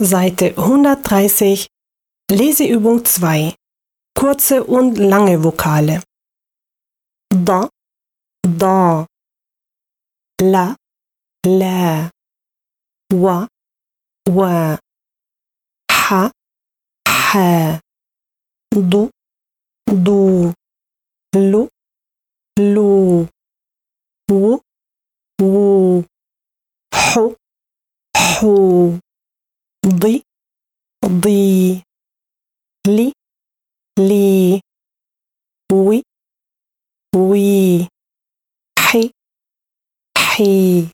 Seite 130, Leseübung 2. Kurze und lange Vokale. Da, da. La, la. Wa, wa. Ha, ha. Du, du. Lu, lu. Wu, wu. Hu, hu. ضي ضي لي لي وي وي حي حي